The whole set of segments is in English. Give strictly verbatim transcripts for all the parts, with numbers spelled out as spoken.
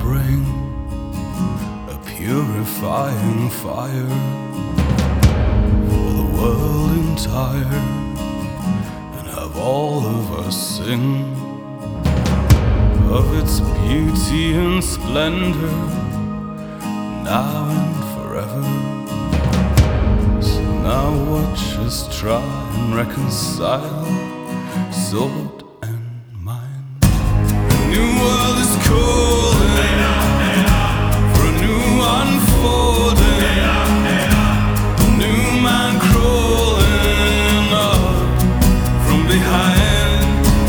bring a purifying fire for the world entire, and have all of us sing of its beauty and splendor, now and forever. So now watch us try and reconcile sword and mind. The new world is calling for a new unfolding, a new man crawling up from behind.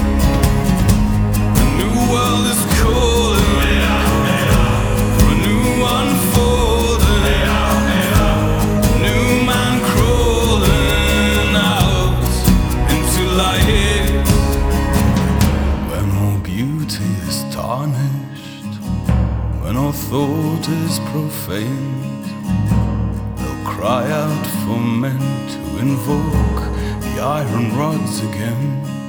The new world is calling for a new unfolding, a new man crawling out into light. When all beauty is tarnished, when all thought is profaned, they'll cry out for men to invoke the iron rods again.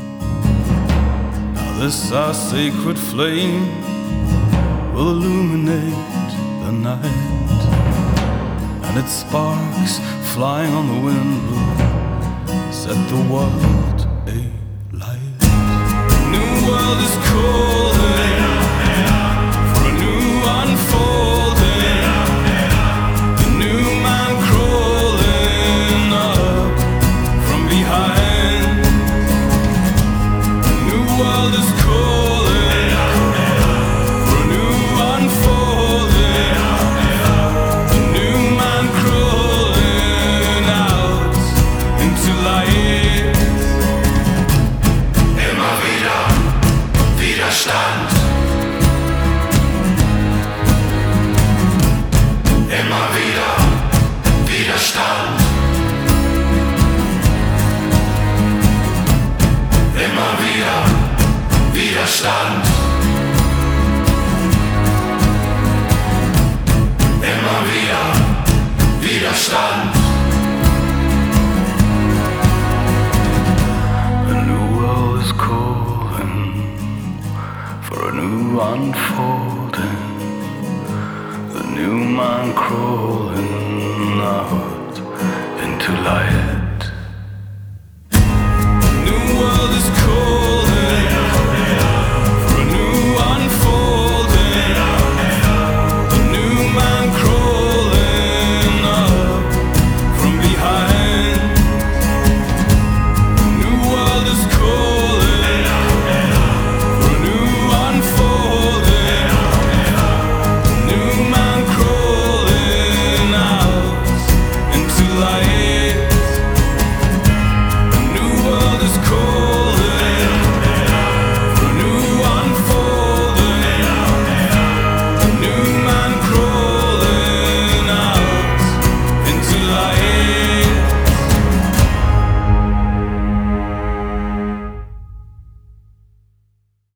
Now this our sacred flame will illuminate the night, and its sparks flying on the wind will set the world alight. The new world is calling for a new unfolding, the new man crawling up from behind. The new world is calling for a new unfolding, the new man crawling out into light. Immer wieder Widerstand. Immer wieder Widerstand. Immer wieder Widerstand. Immer wieder Widerstand. The new world is calling for a new unfolding, the new man crawling out into light.